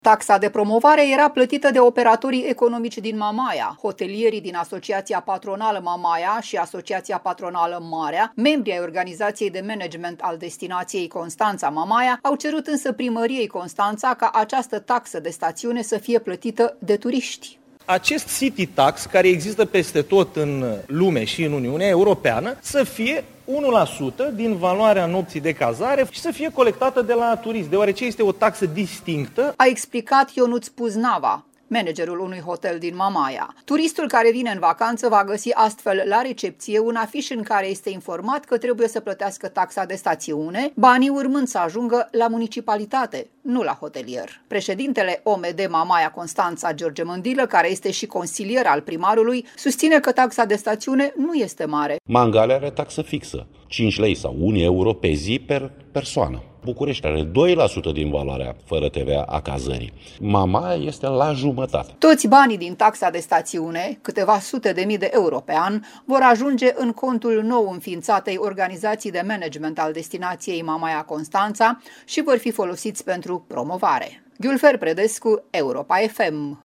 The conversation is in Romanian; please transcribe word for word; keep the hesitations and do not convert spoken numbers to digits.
Taxa de promovare era plătită de operatorii economici din Mamaia, hotelierii din Asociația Patronală Mamaia și Asociația Patronală Marea, membri ai organizației de management al destinației Constanța Mamaia, au cerut însă primăriei Constanța ca această taxă de stațiune să fie plătită de turiști. Acest city tax, care există peste tot în lume și în Uniunea Europeană, să fie unu la sută din valoarea nopții de cazare și să fie colectată de la turist, deoarece este o taxă distinctă. A explicat Ionuț Puznava, managerul unui hotel din Mamaia. Turistul care vine în vacanță va găsi astfel la recepție un afiș în care este informat că trebuie să plătească taxa de stațiune, banii urmând să ajungă la municipalitate, nu la hotelier. Președintele O M D Mamaia Constanța, George Mândilă, care este și consilier al primarului, susține că taxa de stațiune nu este mare. Mangalia are taxă fixă, cinci lei sau un euro pe zi per persoană. București are doi la sută din valoarea fără T V A a cazării. Mamaia este la jumătate. Toți banii din taxa de stațiune, câteva sute de mii de euro pe an, vor ajunge în contul nou înființatei organizații de management al destinației Mamaia Constanța și vor fi folosiți pentru promovare. Gülfer Predescu, Europa F M.